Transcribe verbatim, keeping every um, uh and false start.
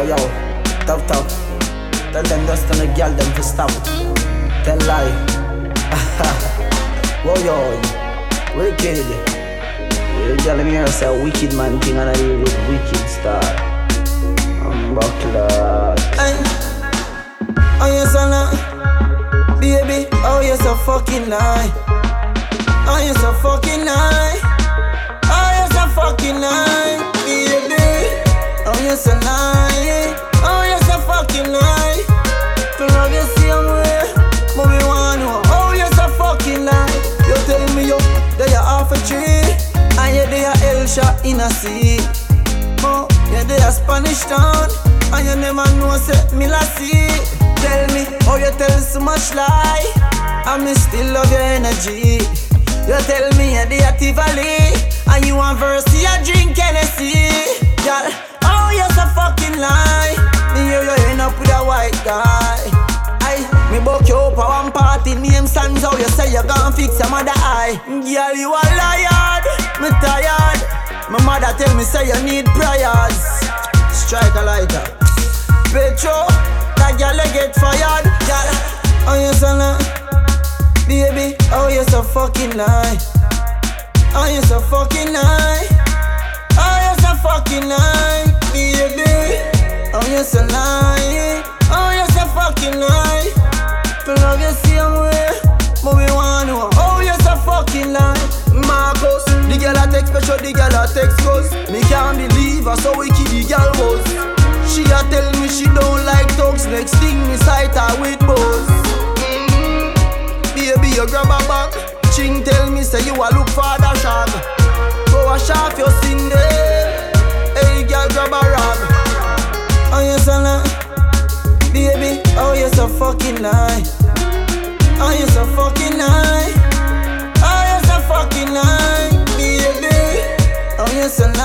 Yo, yo, tough, tough. Tell them just to the girl them to stop. Tell lie. Whoa, yo, wicked. You telling me you're a wicked man thing and I deal with wicked star. I'm buckler. Oh, you so lie, baby. Oh, you so fucking lie. Oh, you so fucking lie. Oh, you so fucking lie, baby. Oh, you so lie. Oh, you so fucking lie. To love you same way, but we want to. Oh, you so fucking lie. You tell me you that you're half a tree, and you're there El shot in a sea. Oh, you're there Spanish town, and you never know say me la see. Tell me how you tell so much lie, and me still love your energy. You tell me you're the Tivoli, and you want verse, you drink Hennessy. Girl, oh you so fucking lie. Me hear you end up with a white guy. Aye, me book you up a one party, name stands out. You say you gon' fix your mother eye. Girl, you a liar, me tired. My mother tell me say you need prayers. Strike a lighter, Petro. That girl you get fired. Girl, oh you so lie, baby. Oh you so fucking lie. Oh you so fucking lie. Oh you so fucking lie, baby. Oh you so lie. Oh you so fucking lie. To love you same way, but we want to. Oh you so fucking lie. Marcos, the girl I text special, the girl I text cause me can't believe her so wicked the girl was. She a tell me she don't like dogs. Next thing me sight her with bows. mm-hmm. Baby you grab a bag. Ching tell me say you a look for the shag. Go wash off your sin there. Hey girl grab a rag. Oh you so lie, baby. Oh you so fucking lie. Oh you so fucking lie. Oh you so fucking lie, baby. Oh you so lie.